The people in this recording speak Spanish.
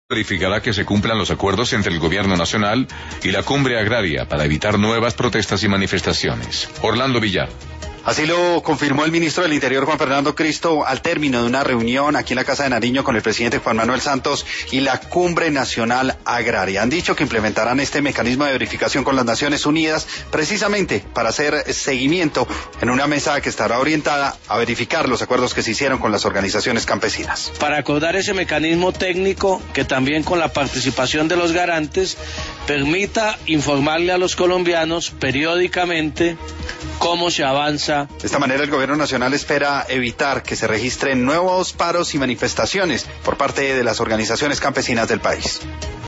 Verificará que se cumplan los acuerdos entre el Gobierno Nacional y la Cumbre Agraria para evitar nuevas protestas y manifestaciones. Orlando Villar. Así lo confirmó el ministro del Interior, Juan Fernando Cristo, al término de una reunión aquí en la Casa de Nariño con el presidente Juan Manuel Santos y la Cumbre Nacional Agraria. Han dicho que implementarán este mecanismo de verificación con las Naciones Unidas precisamente para hacer seguimiento en una mesa que estará orientada a verificar los acuerdos que se hicieron con las organizaciones campesinas. Para acordar ese mecanismo técnico que también con la participación de los garantes permita informarle a los colombianos periódicamente cómo se avanza. De esta manera el Gobierno Nacional espera evitar que se registren nuevos paros y manifestaciones por parte de las organizaciones campesinas del país.